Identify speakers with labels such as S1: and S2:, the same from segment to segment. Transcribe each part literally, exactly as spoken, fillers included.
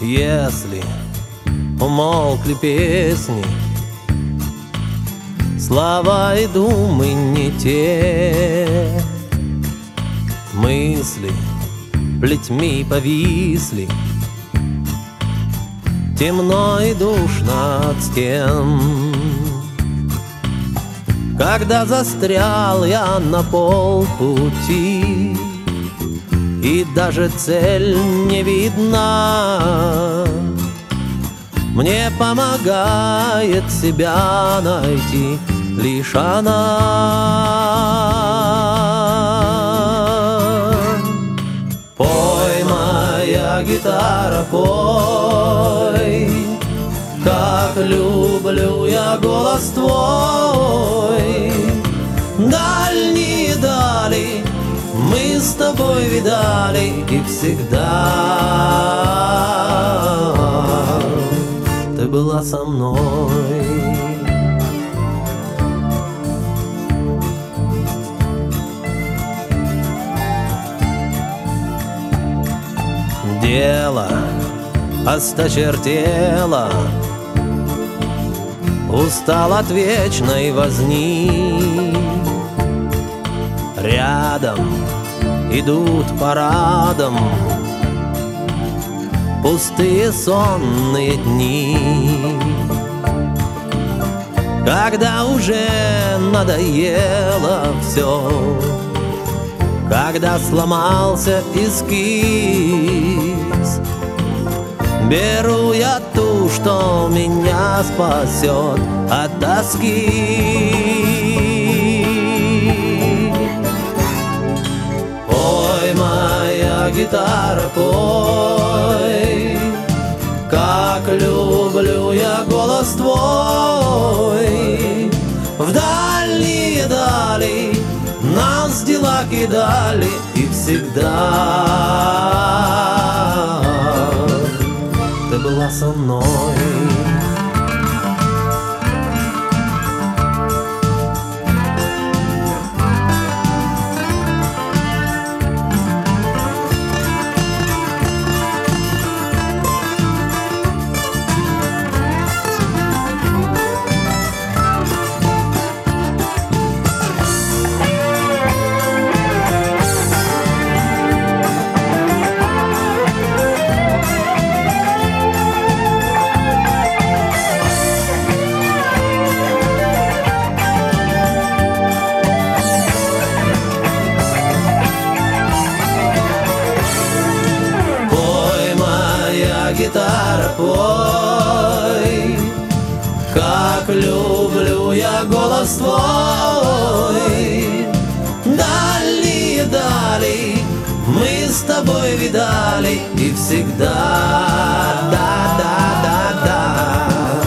S1: Если умолкли песни, слова и думы не те, мысли плетьми повисли, темно и душно от стен. Когда застрял я на полпути, и даже цель не видна, мне помогает себя найти лишь она. Пой, моя гитара, пой, как люблю я голос твой. Дальние дали мы с тобой видали, и всегда ты была со мной. Дело осточертело, устал от вечной возни. Рядом идут парадом пустые сонные дни. Когда уже надоело все, когда сломался эскиз, беру я ту, что меня спасет от тоски. Пой, моя гитара, пой, как люблю я голос твой. В дальние дали нас дела кидали, и всегда ты была со мной. Гитара, пой, как люблю я голос твой. Дальние дали мы с тобой видали, и всегда, да, да, да, да.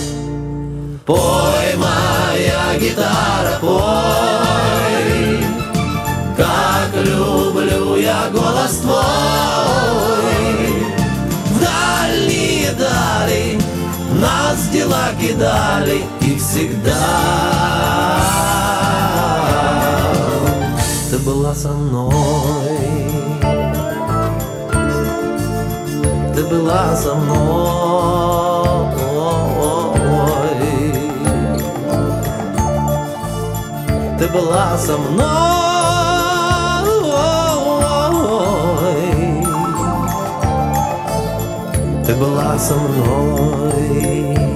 S1: Пой, моя гитара, пой, как люблю я голос твой. Дали, нас дела кидали, и всегда ты была со мной. Ты была со мной. Ты была со мной. Ты была со мной.